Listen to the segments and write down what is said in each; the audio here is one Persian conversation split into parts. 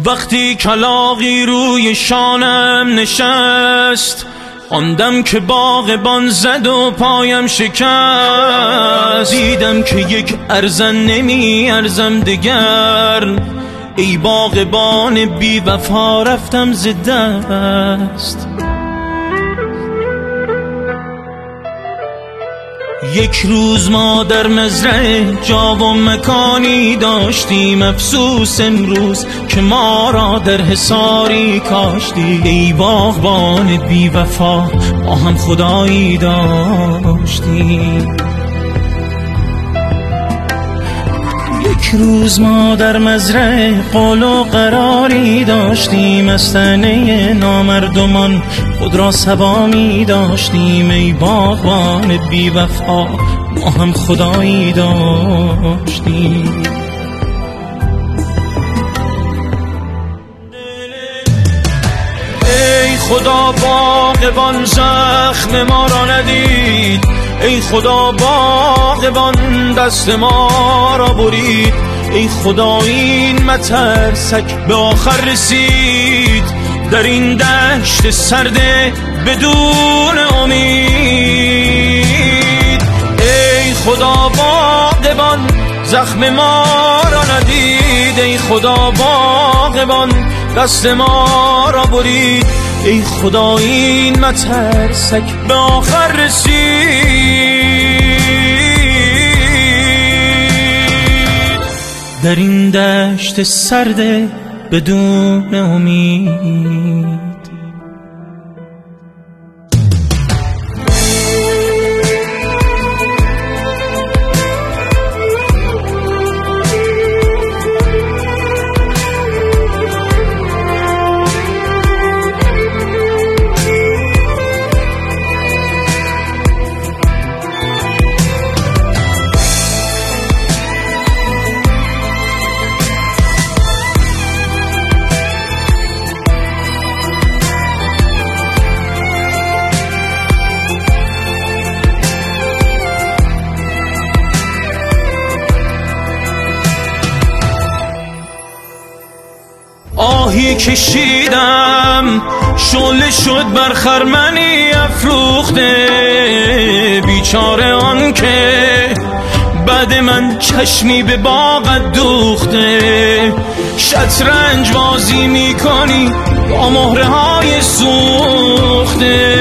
وقتی کلاغی روی شانم نشست، آندم که باغبان زد و پایم شکست. دیدم که یک ارزن نمی ارزم دگر، ای باغبان بی وفا رفتم ز دست. یک روز ما در مزرعه جا و مکانی داشتیم، افسوس امروز که ما را در حصاری کاشتی. ای باغبان بی وفا ما هم خدایی داشتیم. یک روز ما در مزرعه قول و قراری داشتیم، از طعنه نامردمان خود را صبا می داشتیم. ای باغبان بی وفا ما هم خدایی داشتیم. ای خدا باغبان زخم ما را ندید، ای خدا باغبان دست ما را برید. ای خدا این مترسک به آخر رسید، در این دشت سرده بدون امید. ای خدا باغبان زخم ما را ندید، ای خدا باغبان دست ما را برید. ای خدا این مترسک به آخر رسید، در این دشت سرده بدون امید. آهی کشیدم شعله شد بر خرمنی افروخته، بیچاره آن که بعد من چشمی به باغت دوخته. شطرنج بازی میکنی با مهره های سوخته.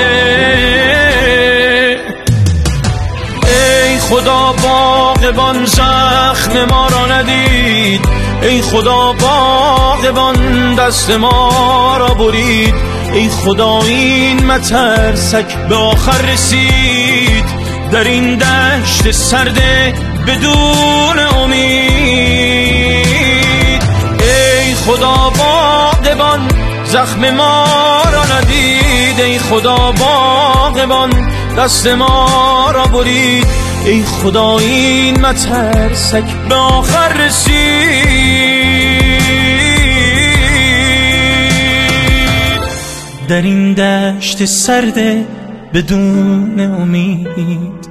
ای خدا باغبان زخم ما را ندید، ای خدا باغبان دست ما را برید. ای خدا این مترسک به آخر رسید، در این دشت سرده بدون امید. ای خدا باغبان زخم ما را ندید، ای خدا باغبان دست ما را برید. ای خدا این مترسک به آخر رسید، در این دشت سرده بدون امید.